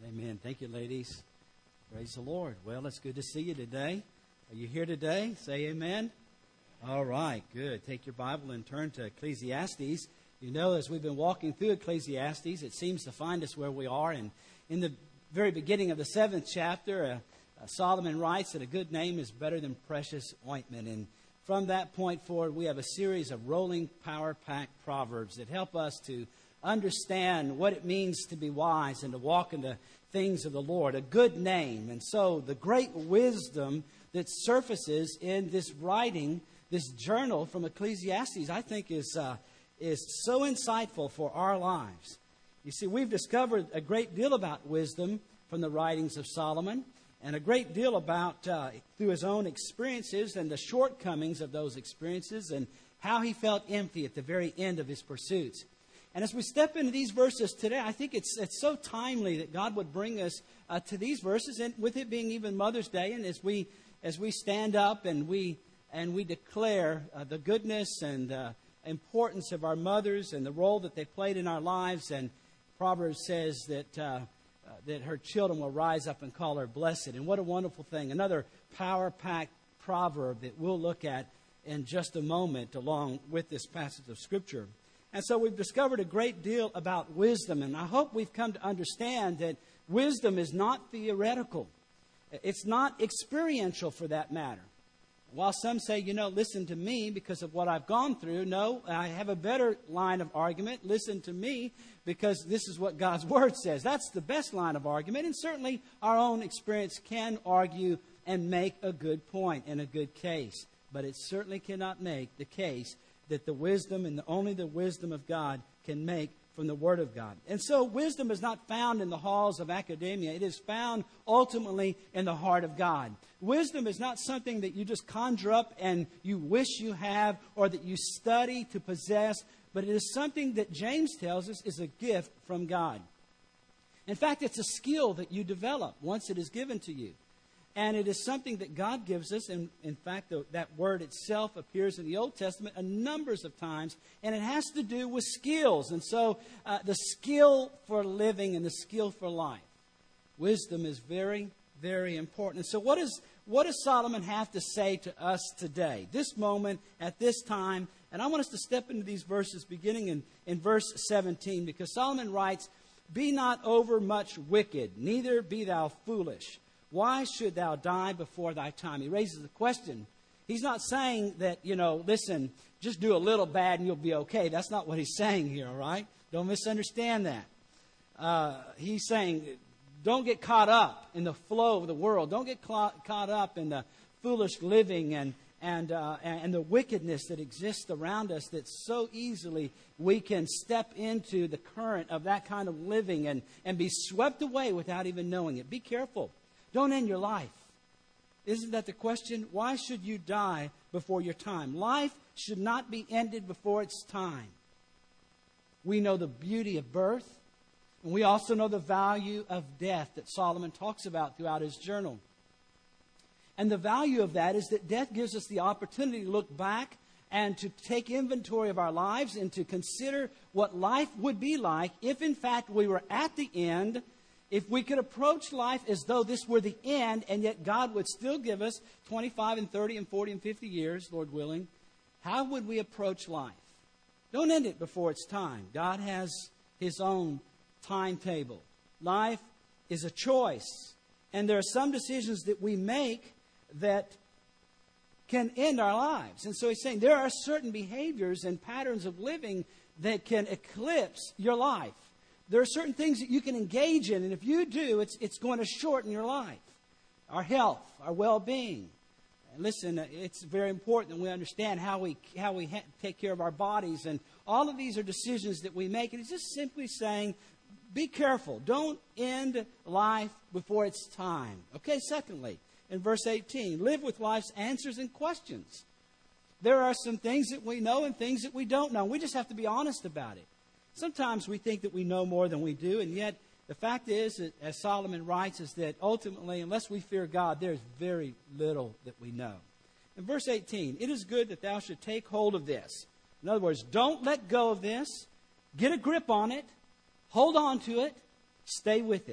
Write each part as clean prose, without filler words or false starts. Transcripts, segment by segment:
Amen. Thank you, ladies. Praise the Lord. Well, it's good to see you today. Are you here today? Say amen. All right, good. Take your Bible and turn to Ecclesiastes. You know, as we've been walking through Ecclesiastes, it seems to find us where we are. And in the very beginning of the 7th chapter, Solomon writes that a good name is better than precious ointment. And from that point forward, we have a series of rolling power-packed proverbs that help us to understand what it means to be wise and to walk in the things of the Lord. A good name. And so the great wisdom that surfaces in this writing, this journal from Ecclesiastes, I think is so insightful for our lives. You see, we've discovered a great deal about wisdom from the writings of Solomon, and a great deal about through his own experiences and the shortcomings of those experiences and how he felt empty at the very end of his pursuits. And as we step into these verses today, I think it's so timely that God would bring us to these verses, and with it being even Mother's Day, and as we stand up and we declare the goodness and importance of our mothers and the role that they played in our lives. And Proverbs says that her children will rise up and call her blessed. And what a wonderful thing. Another power-packed proverb that we'll look at in just a moment along with this passage of Scripture. And so we've discovered a great deal about wisdom. And I hope we've come to understand that wisdom is not theoretical. It's not experiential for that matter. While some say, listen to me because of what I've gone through. No, I have a better line of argument. Listen to me because this is what God's Word says. That's the best line of argument. And certainly our own experience can argue and make a good point and a good case. But it certainly cannot make the case that the wisdom and only the wisdom of God can make from the Word of God. And so wisdom is not found in the halls of academia. It is found ultimately in the heart of God. Wisdom is not something that you just conjure up and you wish you have or that you study to possess, but it is something that James tells us is a gift from God. In fact, it's a skill that you develop once it is given to you. And it is something that God gives us. And in fact, that word itself appears in the Old Testament a numbers of times. And it has to do with skills. And so the skill for living and the skill for life. Wisdom is very, very important. And so what does Solomon have to say to us today? This moment, at this time. And I want us to step into these verses beginning in verse 17. Because Solomon writes, "Be not overmuch wicked, neither be thou foolish. Why should thou die before thy time?" He raises the question. He's not saying that, listen, just do a little bad and you'll be okay. That's not what he's saying here, all right? Don't misunderstand that. He's saying don't get caught up in the flow of the world. Don't get caught up in the foolish living and the wickedness that exists around us that so easily we can step into the current of that kind of living and be swept away without even knowing it. Be careful. Don't end your life. Isn't that the question? Why should you die before your time? Life should not be ended before its time. We know the beauty of birth, and we also know the value of death that Solomon talks about throughout his journal. And the value of that is that death gives us the opportunity to look back and to take inventory of our lives and to consider what life would be like if, in fact, we were at the end. If we could approach life as though this were the end, and yet God would still give us 25 and 30 and 40 and 50 years, Lord willing, how would we approach life? Don't end it before it's time. God has His own timetable. Life is a choice. And there are some decisions that we make that can end our lives. And so He's saying there are certain behaviors and patterns of living that can eclipse your life. There are certain things that you can engage in, and if you do, it's going to shorten your life. Our health, our well-being. And listen, it's very important that we understand how we take care of our bodies, and all of these are decisions that we make. And it's just simply saying, be careful. Don't end life before it's time. Okay, secondly, in verse 18, live with life's answers and questions. There are some things that we know and things that we don't know. We just have to be honest about it. Sometimes we think that we know more than we do, and yet the fact is, that, as Solomon writes, is that ultimately, unless we fear God, there's very little that we know. In verse 18, it is good that thou should take hold of this. In other words, don't let go of this. Get a grip on it. Hold on to it. Stay with it.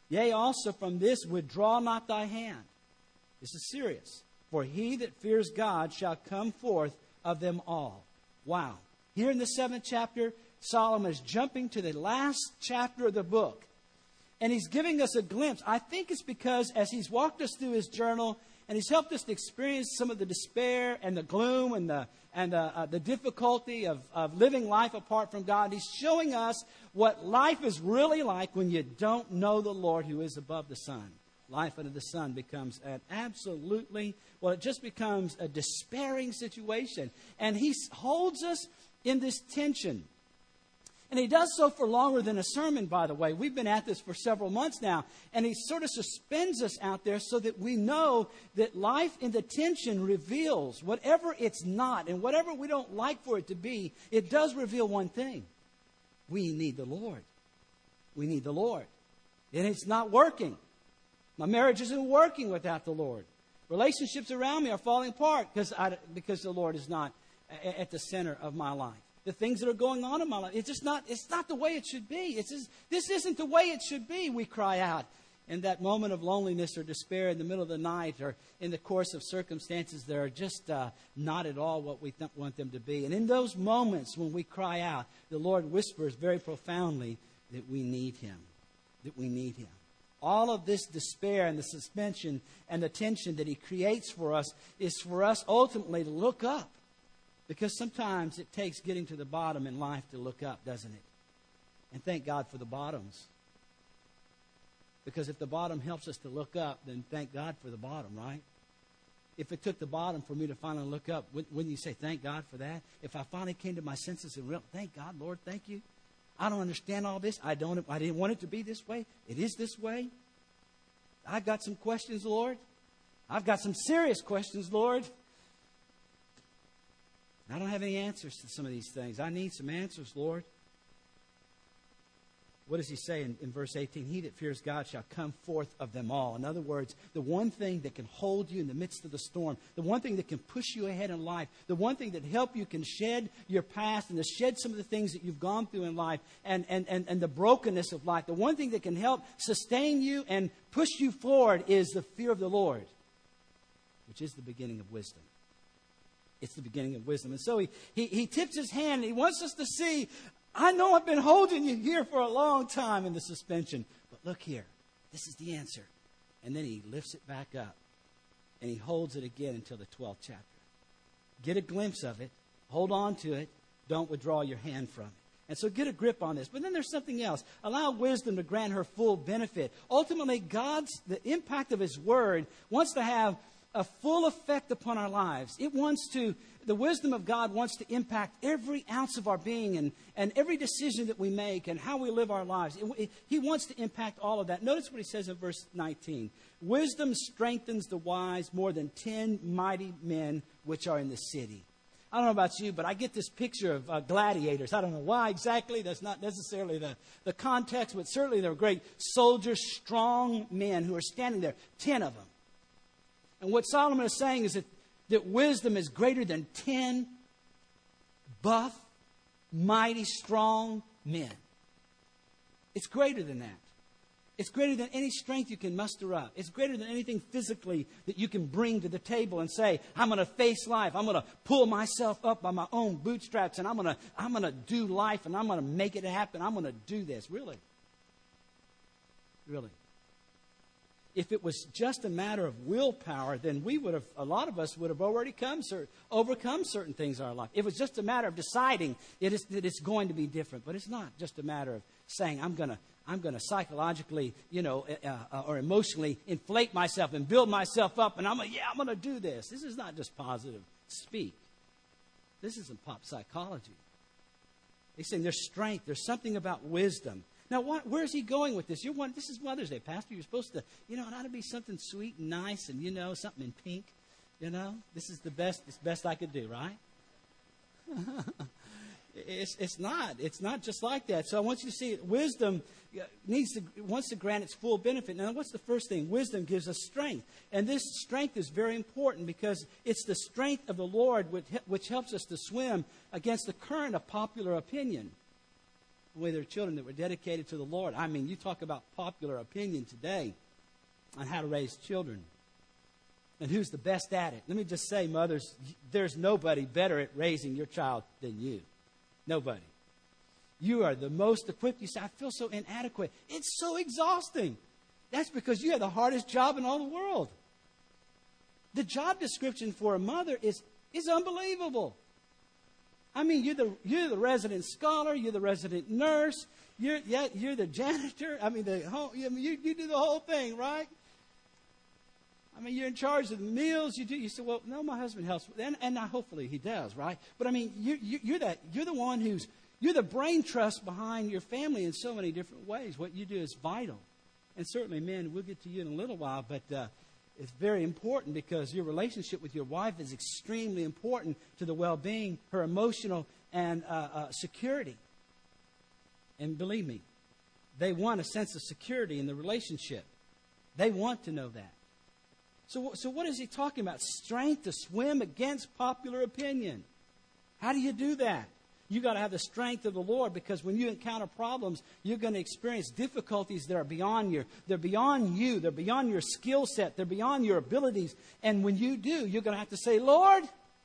Yea, also from this withdraw not thy hand. This is serious. For he that fears God shall come forth of them all. Wow. Here in the 7th chapter, Solomon is jumping to the last chapter of the book. And he's giving us a glimpse. I think it's because as he's walked us through his journal and he's helped us to experience some of the despair and the gloom and the difficulty of living life apart from God, he's showing us what life is really like when you don't know the Lord who is above the sun. Life under the sun becomes it just becomes a despairing situation. And he holds us in this tension. And he does so for longer than a sermon, by the way. We've been at this for several months now. And he sort of suspends us out there so that we know that life in the tension reveals whatever it's not and whatever we don't like for it to be, it does reveal one thing. We need the Lord. We need the Lord. And it's not working. My marriage isn't working without the Lord. Relationships around me are falling apart because the Lord is not at the center of my life. The things that are going on in my life, it's not the way it should be. This isn't the way it should be, we cry out. In that moment of loneliness or despair in the middle of the night or in the course of circumstances that are just not at all what we want them to be. And in those moments when we cry out, the Lord whispers very profoundly that we need Him. That we need Him. All of this despair and the suspension and the tension that He creates for us is for us ultimately to look up. Because sometimes it takes getting to the bottom in life to look up, doesn't it? And thank God for the bottoms. Because if the bottom helps us to look up, then thank God for the bottom, right? If it took the bottom for me to finally look up, wouldn't you say, thank God for that? If I finally came to my senses and realized, thank God, Lord, thank you. I don't understand all this. I didn't want it to be this way. It is this way. I've got some questions, Lord. I've got some serious questions, Lord. I don't have any answers to some of these things. I need some answers, Lord. What does he say in verse 18? He that fears God shall come forth of them all. In other words, the one thing that can hold you in the midst of the storm, the one thing that can push you ahead in life, the one thing that help you can shed your past and to shed some of the things that you've gone through in life and the brokenness of life, the one thing that can help sustain you and push you forward is the fear of the Lord, which is the beginning of wisdom. It's the beginning of wisdom. And so he tips his hand and he wants us to see, I know I've been holding you here for a long time in the suspension, but look here. This is the answer. And then he lifts it back up and he holds it again until the 12th chapter. Get a glimpse of it. Hold on to it. Don't withdraw your hand from it. And so get a grip on this. But then there's something else. Allow wisdom to grant her full benefit. Ultimately, the impact of His Word wants to have a full effect upon our lives. The wisdom of God wants to impact every ounce of our being and every decision that we make and how we live our lives. He wants to impact all of that. Notice what he says in verse 19. Wisdom strengthens the wise more than 10 mighty men which are in the city. I don't know about you, but I get this picture of gladiators. I don't know why exactly. That's not necessarily the context, but certainly they're great soldiers, strong men who are standing there, 10 of them. And what Solomon is saying is that wisdom is greater than 10 buff, mighty, strong men. It's greater than that. It's greater than any strength you can muster up. It's greater than anything physically that you can bring to the table and say, I'm going to face life. I'm going to pull myself up by my own bootstraps and I'm going to do life and I'm going to make it happen. I'm going to do this. Really? Really? If it was just a matter of willpower, then a lot of us would have already overcome certain things in our life. It was just a matter of deciding that it's going to be different. But it's not just a matter of saying, I'm going to psychologically, or emotionally inflate myself and build myself up, and I'm going to do this. This is not just positive speak. This isn't pop psychology. He's saying there's strength. There's something about wisdom. Now, where is he going with this? This is Mother's Day, Pastor. You're supposed to, it ought to be something sweet and nice and, something in pink. This is the best I could do, right? It's not. It's not just like that. So I want you to see it. Wisdom wants to grant its full benefit. Now, what's the first thing? Wisdom gives us strength. And this strength is very important because it's the strength of the Lord which helps us to swim against the current of popular opinion. away their children that were dedicated to the Lord. I mean, you talk about popular opinion today on how to raise children. And who's the best at it? Let me just say, mothers, there's nobody better at raising your child than you. Nobody. You are the most equipped. You say, I feel so inadequate. It's so exhausting. That's because you have the hardest job in all the world. The job description for a mother is unbelievable. I mean, you're the resident scholar, you're the resident nurse, you're the janitor. I mean, you do the whole thing, right? I mean, you're in charge of the meals. You say, well, no, my husband helps, and hopefully he does, right? But I mean, you're the one you're the brain trust behind your family in so many different ways. What you do is vital, and certainly, men, we'll get to you in a little while, but it's very important because your relationship with your wife is extremely important to the well-being, her emotional and security. And believe me, they want a sense of security in the relationship. They want to know that. So what is he talking about? Strength to swim against popular opinion. How do you do that? You got to have the strength of the Lord, because when you encounter problems, you're going to experience difficulties that are beyond you. They're beyond you. They're beyond your skill set. They're beyond your abilities. And when you do, you're going to have to say, Lord,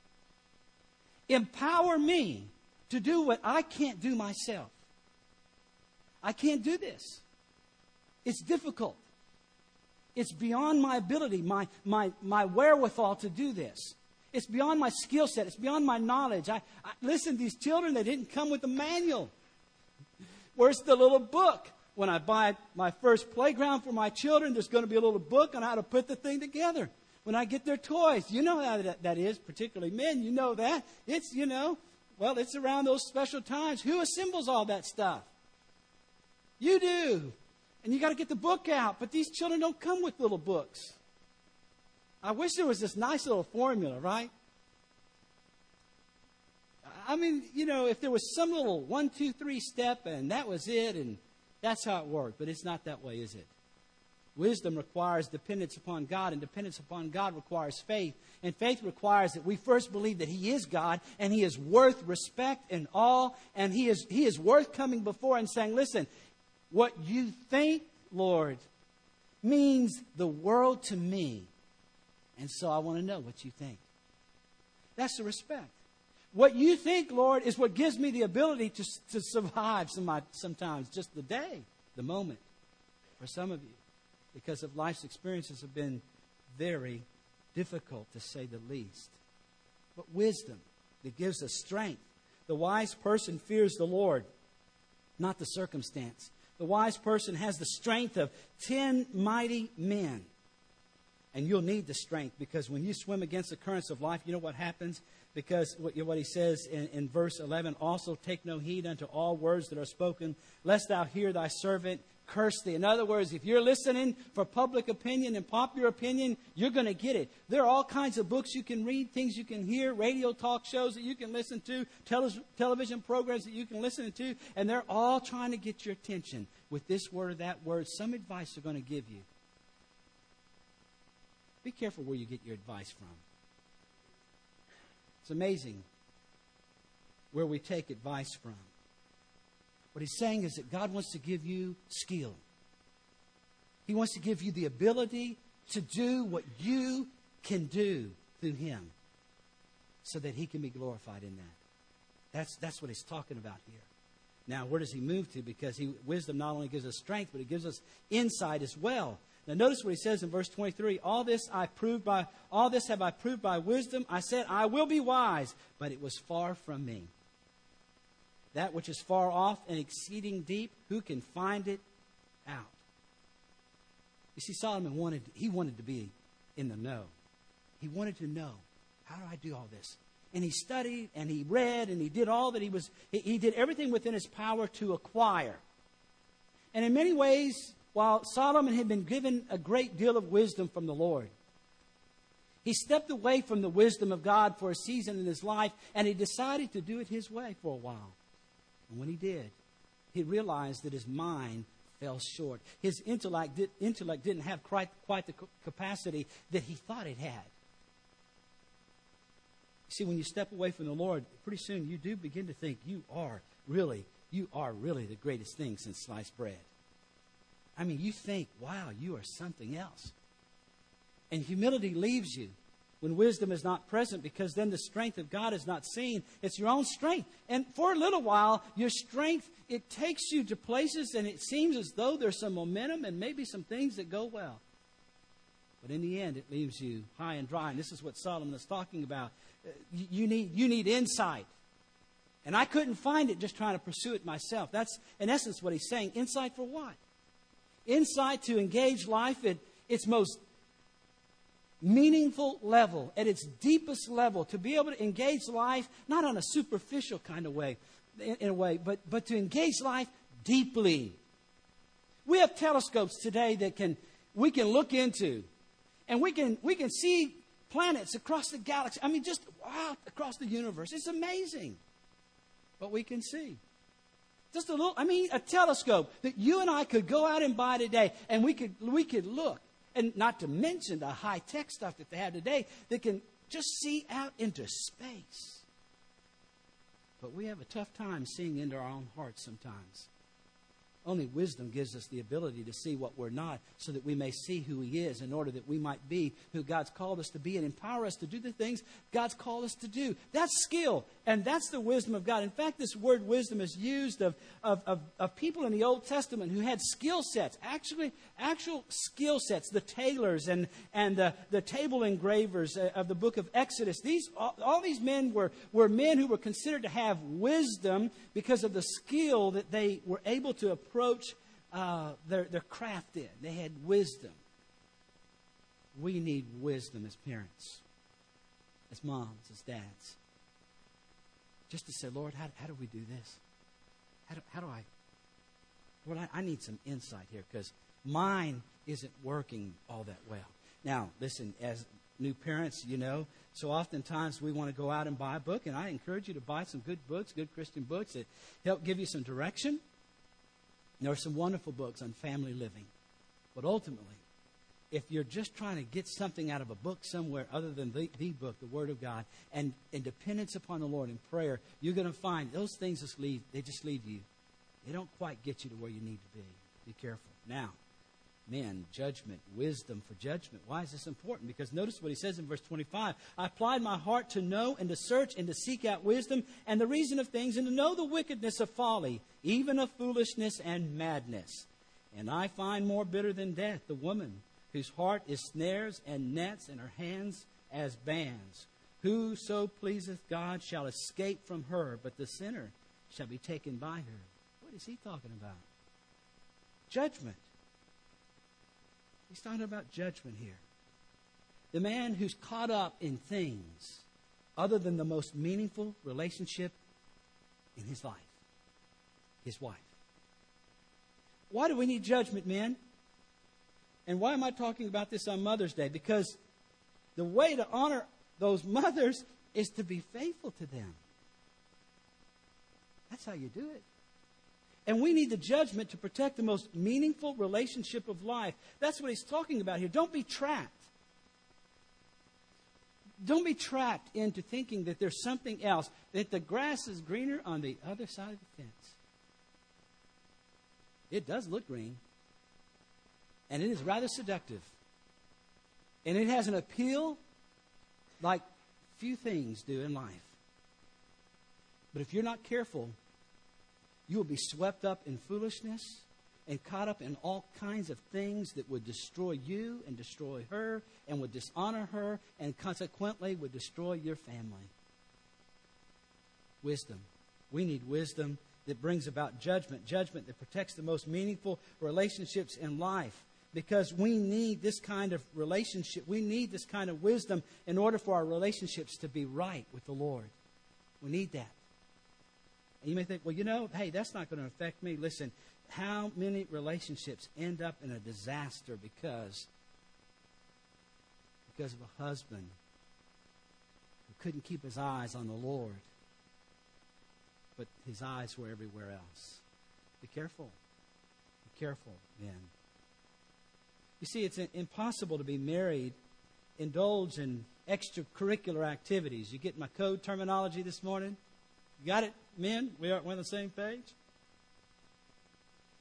empower me to do what I can't do myself. I can't do this. It's difficult. It's beyond my ability, my wherewithal to do this. It's beyond my skill set. It's beyond my knowledge. Listen, these children, they didn't come with a manual. Where's the little book? When I buy my first playground for my children, there's going to be a little book on how to put the thing together. When I get their toys, you know how that is, particularly men, you know that. It's, it's around those special times. Who assembles all that stuff? You do. And you got to get the book out. But these children don't come with little books. I wish there was this nice little formula, right? I mean, if there was some little 1, 2, 3 step and that was it and that's how it worked. But it's not that way, is it? Wisdom requires dependence upon God, and dependence upon God requires faith. And faith requires that we first believe that He is God and He is worth respect and awe, and He is worth coming before and saying, listen, what you think, Lord, means the world to me. And so I want to know what you think. That's the respect. What you think, Lord, is what gives me the ability to survive sometimes just the day, the moment. For some of you, because of life's experiences have been very difficult, to say the least. But wisdom that gives us strength. The wise person fears the Lord, not the circumstance. The wise person has the strength of 10 mighty men. And you'll need the strength, because when you swim against the currents of life, you know what happens? Because what he says in verse 11, also take no heed unto all words that are spoken, lest thou hear thy servant curse thee. In other words, if you're listening for public opinion and popular opinion, you're going to get it. There are all kinds of books you can read, things you can hear, radio talk shows that you can listen to, television programs that you can listen to, and they're all trying to get your attention with this word or that word. Some advice they're going to give you. Be careful where you get your advice from. It's amazing where we take advice from. What he's saying is that God wants to give you skill. He wants to give you the ability to do what you can do through Him, so that He can be glorified in that. That's what he's talking about here. Now, where does he move to? Because wisdom not only gives us strength, but it gives us insight as well. Now, notice what he says in verse 23. All this have I proved by wisdom. I said, I will be wise, but it was far from me. That which is far off and exceeding deep, who can find it out? You see, Solomon wanted to be in the know. He wanted to know, how do I do all this? And he studied and he read and he did all that he did everything within his power to acquire. And in many ways, while Solomon had been given a great deal of wisdom from the Lord, he stepped away from the wisdom of God for a season in his life, and he decided to do it his way for a while. And when he did, he realized that his mind fell short. His intellect didn't have quite the capacity that he thought it had. See, when you step away from the Lord, pretty soon you do begin to think you are really you are really the greatest thing since sliced bread. I mean, you think, wow, you are something else. And humility leaves you when wisdom is not present, because then the strength of God is not seen. It's your own strength. And for a little while, your strength, it takes you to places and it seems as though there's some momentum and maybe some things that go well. But in the end, it leaves you high and dry. And this is what Solomon is talking about. You need insight. And I couldn't find it just trying to pursue it myself. That's, in essence, what he's saying. Insight for what? Insight to engage life at its most meaningful level, at its deepest level, to be able to engage life not on a superficial kind of way, in a way, but to engage life deeply. We have telescopes today that we can look into, and we can see planets across the galaxy. I mean, just wow, across the universe. It's amazing what we can see. Just a telescope that you and I could go out and buy today, and we could look. And not to mention the high-tech stuff that they have today that can just see out into space. But we have a tough time seeing into our own hearts sometimes. Only wisdom gives us the ability to see what we're not, so that we may see who He is, in order that we might be who God's called us to be and empower us to do the things God's called us to do. That's skill, and that's the wisdom of God. In fact, this word wisdom is used of people in the Old Testament who had skill sets, actual skill sets, the tailors and the table engravers of the book of Exodus. All these men were men who were considered to have wisdom because of the skill that they were able to approach their craft in. They had wisdom. We need wisdom as parents, as moms, as dads. Just to say, Lord, how do we do this? How do I... Lord, I need some insight here, because mine isn't working all that well. Now, listen, as new parents, so oftentimes we want to go out and buy a book, and I encourage you to buy some good books, good Christian books that help give you some direction. There are some wonderful books on family living. But ultimately, if you're just trying to get something out of a book somewhere other than the book, the Word of God, and in dependence upon the Lord in prayer, you're going to find those things just leave you. They don't quite get you to where you need to be. Be careful. Now, men, judgment, wisdom for judgment. Why is this important? Because notice what he says in verse 25. I applied my heart to know and to search and to seek out wisdom and the reason of things, and to know the wickedness of folly, even of foolishness and madness. And I find more bitter than death the woman whose heart is snares and nets, and her hands as bands. Whoso pleaseth God shall escape from her, but the sinner shall be taken by her. What is he talking about? Judgment. He's talking about judgment here. The man who's caught up in things other than the most meaningful relationship in his life, his wife. Why do we need judgment, men? And why am I talking about this on Mother's Day? Because the way to honor those mothers is to be faithful to them. That's how you do it. And we need the judgment to protect the most meaningful relationship of life. That's what he's talking about here. Don't be trapped. Don't be trapped into thinking that there's something else, that the grass is greener on the other side of the fence. It does look green. And it is rather seductive. And it has an appeal like few things do in life. But if you're not careful, you will be swept up in foolishness and caught up in all kinds of things that would destroy you and destroy her and would dishonor her and consequently would destroy your family. Wisdom. We need wisdom that brings about judgment. Judgment that protects the most meaningful relationships in life. Because we need this kind of relationship. We need this kind of wisdom in order for our relationships to be right with the Lord. We need that. And you may think, well, hey, that's not going to affect me. Listen, how many relationships end up in a disaster because of a husband who couldn't keep his eyes on the Lord, but his eyes were everywhere else? Be careful. Be careful, men. You see, it's impossible to be married, indulge in extracurricular activities. You get my code terminology this morning? You got it, men? We're on the same page?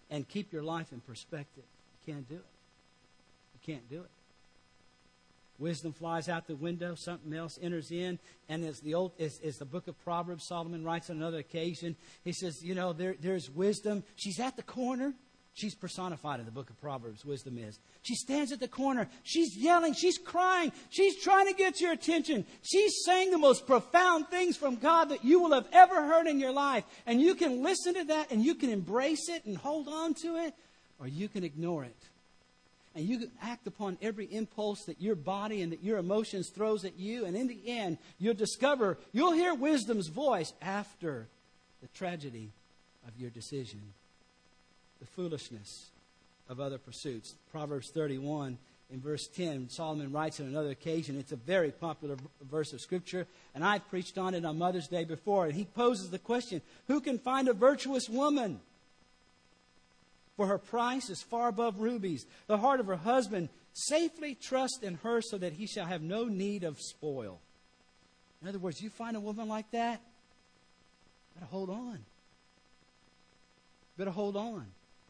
and keep your life in perspective. You can't do it. You can't do it. Wisdom flies out the window, something else enters in, and as the book of Proverbs, Solomon writes on another occasion, he says, there's wisdom. She's at the corner. She's personified in the book of Proverbs, wisdom is. She stands at the corner. She's yelling. She's crying. She's trying to get your attention. She's saying the most profound things from God that you will have ever heard in your life. And you can listen to that and you can embrace it and hold on to it, or you can ignore it. And you can act upon every impulse that your body and that your emotions throws at you. And in the end, you'll hear wisdom's voice after the tragedy of your decision. The foolishness of other pursuits. Proverbs 31 in verse 10, Solomon writes on another occasion. It's a very popular verse of Scripture, and I've preached on it on Mother's Day before. And he poses the question, who can find a virtuous woman? For her price is far above rubies. The heart of her husband safely trusts in her so that he shall have no need of spoil. In other words, you find a woman like that, better hold on. Better hold on.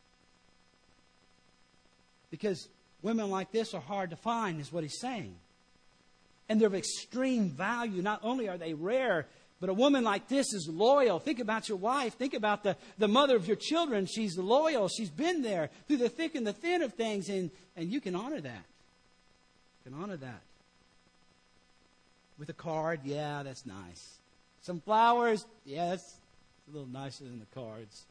Because women like this are hard to find, is what he's saying. And they're of extreme value. Not only are they rare, but a woman like this is loyal. Think about your wife. Think about the mother of your children. She's loyal. She's been there through the thick and the thin of things. And you can honor that. You can honor that. With a card, yeah, that's nice. Some flowers, yeah, that's a little nicer than the cards.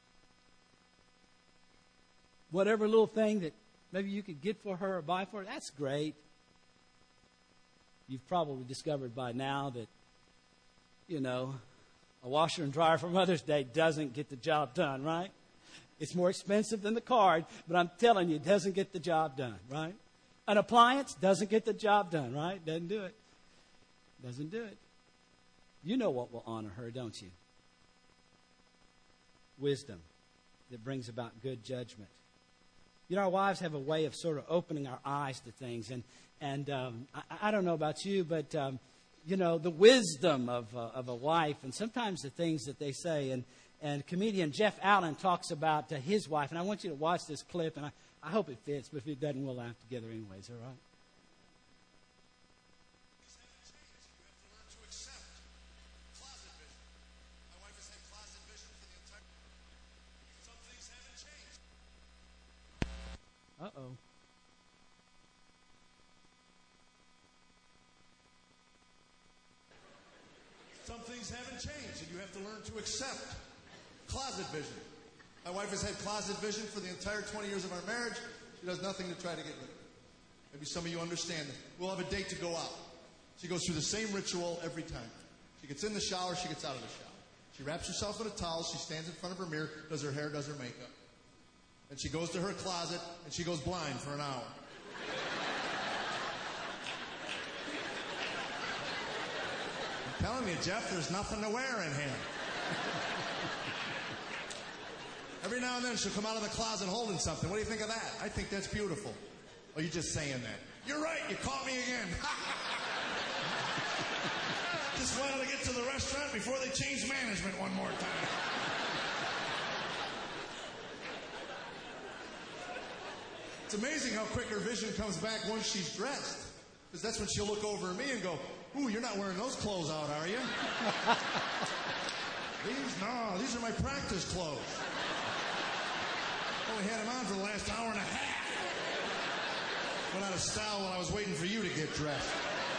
Whatever little thing that maybe you could get for her or buy for her, that's great. You've probably discovered by now that, a washer and dryer for Mother's Day doesn't get the job done, right? It's more expensive than the card, but I'm telling you, it doesn't get the job done, right? An appliance doesn't get the job done, right? Doesn't do it. Doesn't do it. You know what will honor her, don't you? Wisdom that brings about good judgment. Our wives have a way of sort of opening our eyes to things. And I don't know about you, but, the wisdom of a wife and sometimes the things that they say. And comedian Jeff Allen talks about his wife. And I want you to watch this clip. And I hope it fits, but if it doesn't, we'll laugh together anyways, all right? Uh-oh. Some things haven't changed, and you have to learn to accept closet vision. My wife has had closet vision for the entire 20 years of our marriage. She does nothing to try to get rid of it. Maybe some of you understand that. We'll have a date to go out. She goes through the same ritual every time. She gets in the shower, she gets out of the shower. She wraps herself in a towel, she stands in front of her mirror, does her hair, does her makeup. And she goes to her closet, and she goes blind for an hour. I'm telling you, Jeff, there's nothing to wear in here. Every now and then she'll come out of the closet holding something. What do you think of that? I think that's beautiful. Oh, you're just saying that. You're right, you caught me again. Just wanted to get to the restaurant before they change management one more time. It's amazing how quick her vision comes back once she's dressed. Because that's when she'll look over at me and go, ooh, you're not wearing those clothes out, are you? These are my practice clothes. Only had them on for the last hour and a half. Went out of style while I was waiting for you to get dressed.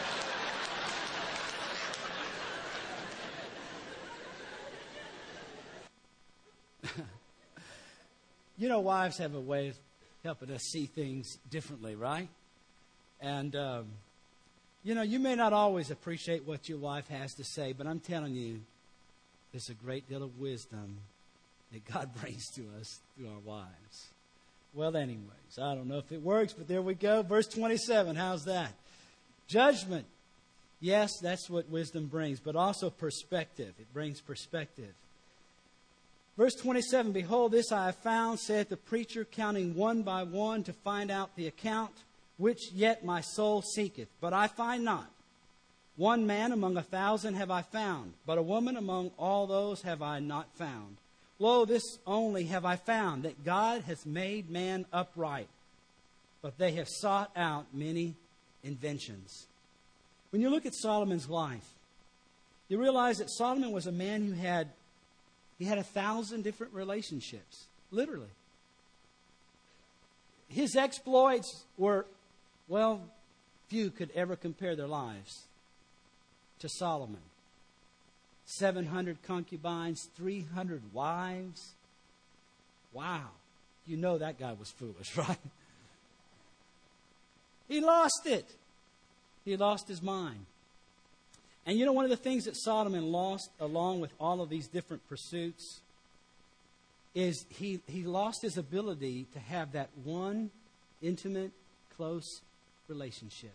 Wives have a way of helping us see things differently, right? And, you may not always appreciate what your wife has to say, but I'm telling you, there's a great deal of wisdom that God brings to us through our wives. Well, anyways, I don't know if it works, but there we go. Verse 27, how's that? Judgment. Yes, that's what wisdom brings, but also perspective. It brings perspective. Verse 27, behold, this I have found, saith the preacher, counting one by one to find out the account, which yet my soul seeketh, but I find not. One man among 1,000 have I found, but a woman among all those have I not found. Lo, this only have I found, that God has made man upright, but they have sought out many inventions. When you look at Solomon's life, you realize that Solomon was a man who had 1,000 different relationships, literally. His exploits were, well, few could ever compare their lives to Solomon. 700 concubines, 300 wives. Wow. You know that guy was foolish, right? He lost it. He lost his mind. And you know, one of the things that Solomon lost, along with all of these different pursuits, is he lost his ability to have that one intimate, close relationship.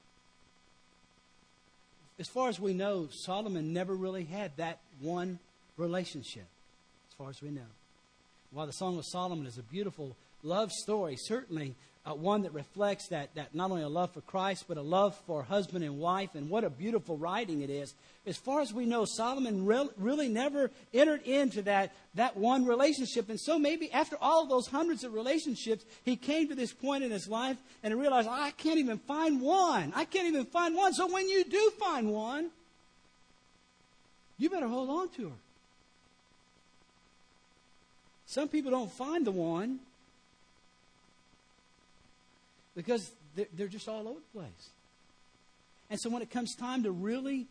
As far as we know, Solomon never really had that one relationship, as far as we know. While the Song of Solomon is a beautiful love story, certainly one that reflects that not only a love for Christ, but a love for husband and wife, and what a beautiful writing it is. As far as we know, Solomon really never entered into that one relationship. And so maybe after all of those hundreds of relationships, he came to this point in his life and realized, I can't even find one. I can't even find one. So when you do find one, you better hold on to her. Some people don't find the one because they're just all over the place. And so when it comes time to really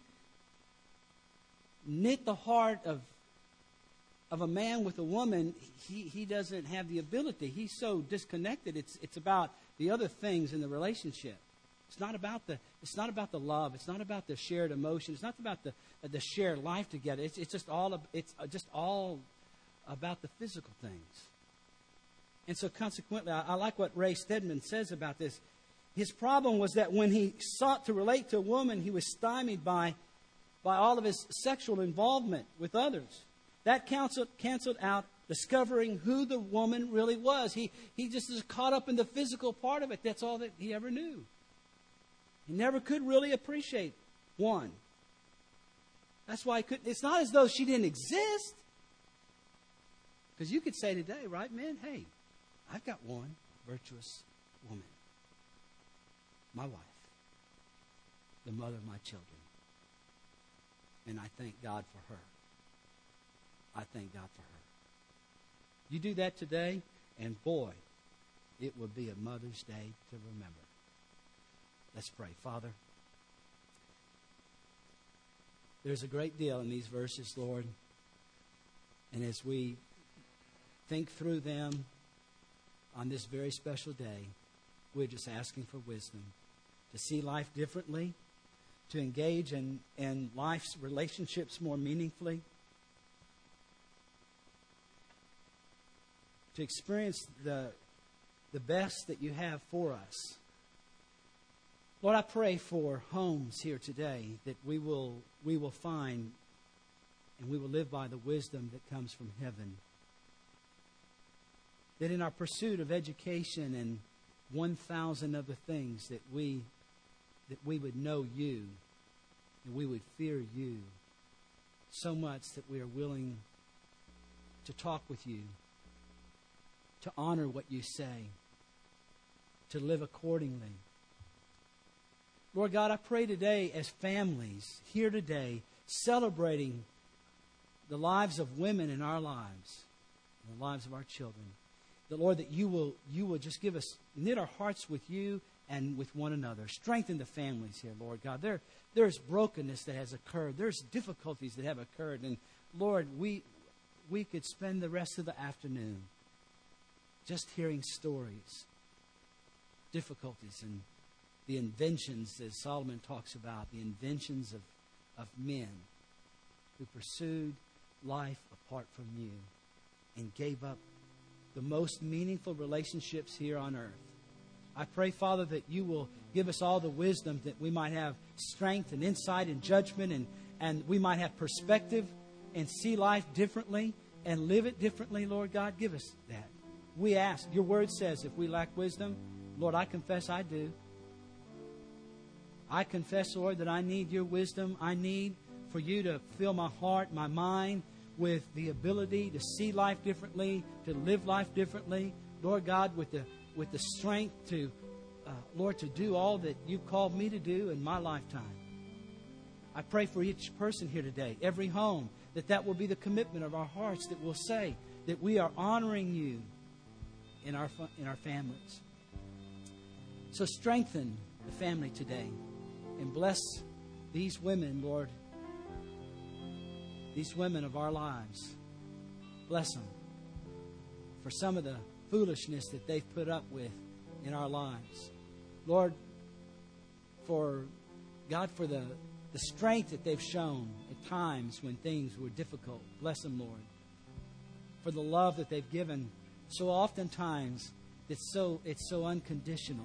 knit the heart of a man with a woman, he doesn't have the ability. He's so disconnected. It's about the other things in the relationship. It's not about the love. It's not about the shared emotion. It's not about the shared life together. It's just all about the physical things. And so consequently, I like what Ray Stedman says about this. His problem was that when he sought to relate to a woman, he was stymied by all of his sexual involvement with others. That canceled out discovering who the woman really was. He just is caught up in the physical part of it. That's all that he ever knew. He never could really appreciate one. That's why he couldn't. It's not as though she didn't exist. Because you could say today, right, man, hey, I've got one virtuous woman. My wife. The mother of my children. And I thank God for her. I thank God for her. You do that today, and boy, it will be a Mother's Day to remember. Let's pray. Father, there's a great deal in these verses, Lord. And as we think through them on this very special day, we're just asking for wisdom to see life differently, to engage in life's relationships more meaningfully, to experience the best that you have for us. Lord, I pray for homes here today that we will find and we will live by the wisdom that comes from heaven. That in our pursuit of education and 1,000 other things that we would know you and we would fear you so much that we are willing to talk with you, to honor what you say, to live accordingly. Lord God, I pray today as families here today celebrating the lives of women in our lives, the lives of our children, that Lord, that you will just give us, knit our hearts with you and with one another. Strengthen the families here, Lord God. There's brokenness that has occurred. There's difficulties that have occurred. And Lord, we could spend the rest of the afternoon just hearing stories, difficulties, and the inventions, as Solomon talks about, the inventions of men who pursued life apart from you and gave up the most meaningful relationships here on earth. I pray, Father, that you will give us all the wisdom that we might have strength and insight and judgment and we might have perspective and see life differently and live it differently, Lord God. Give us that. We ask. Your word says if we lack wisdom, Lord, I confess I do. I confess, Lord, that I need your wisdom. I need for you to fill my heart, my mind with the ability to see life differently, to live life differently. Lord God, with the strength to, Lord, to do all that you've called me to do in my lifetime. I pray for each person here today, every home, that will be the commitment of our hearts, that we'll say that we are honoring you in our families. So strengthen the family today and bless these women, Lord, these women of our lives. Bless them for some of the foolishness that they've put up with in our lives. Lord, for the strength that they've shown at times when things were difficult. Bless them, Lord. For the love that they've given so oftentimes it's so unconditional.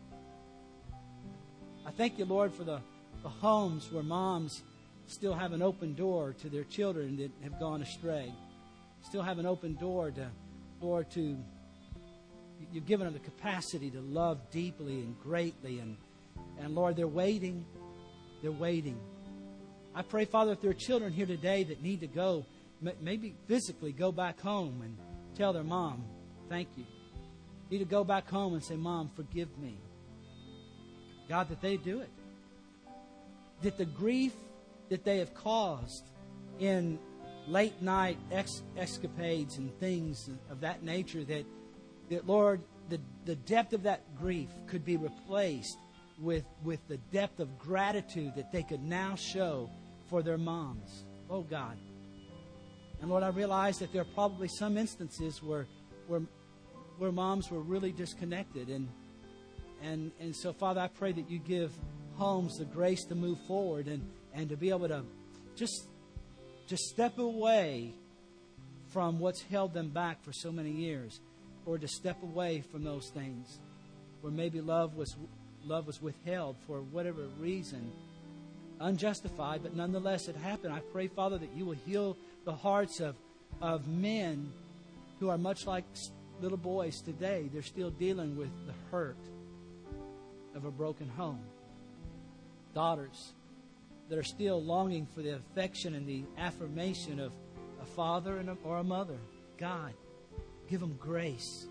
I thank you, Lord, for the homes where moms still have an open door to their children that have gone astray. Still have an open door to, Lord, you've given them the capacity to love deeply and greatly. And Lord, they're waiting. They're waiting. I pray, Father, if there are children here today that need to go, maybe physically go back home and tell their mom, thank you. Need to go back home and say, Mom, forgive me. God, that they do it. That the grief that they have caused in late night escapades and things of that nature, that Lord, the depth of that grief could be replaced with the depth of gratitude that they could now show for their moms. Oh, God. And Lord, I realize that there are probably some instances where moms were really disconnected. And so, Father, I pray that you give homes the grace to move forward and to be able to just step away from what's held them back for so many years, or to step away from those things where maybe love was withheld for whatever reason, unjustified, but nonetheless it happened. I pray, Father, that you will heal the hearts of men who are much like little boys today. They're still dealing with the hurt of a broken home. Daughters that are still longing for the affection and the affirmation of a father or a mother. God, give them grace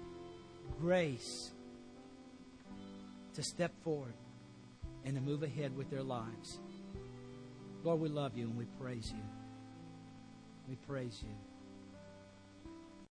to step forward and to move ahead with their lives. Lord, we love you and we praise you. We praise you.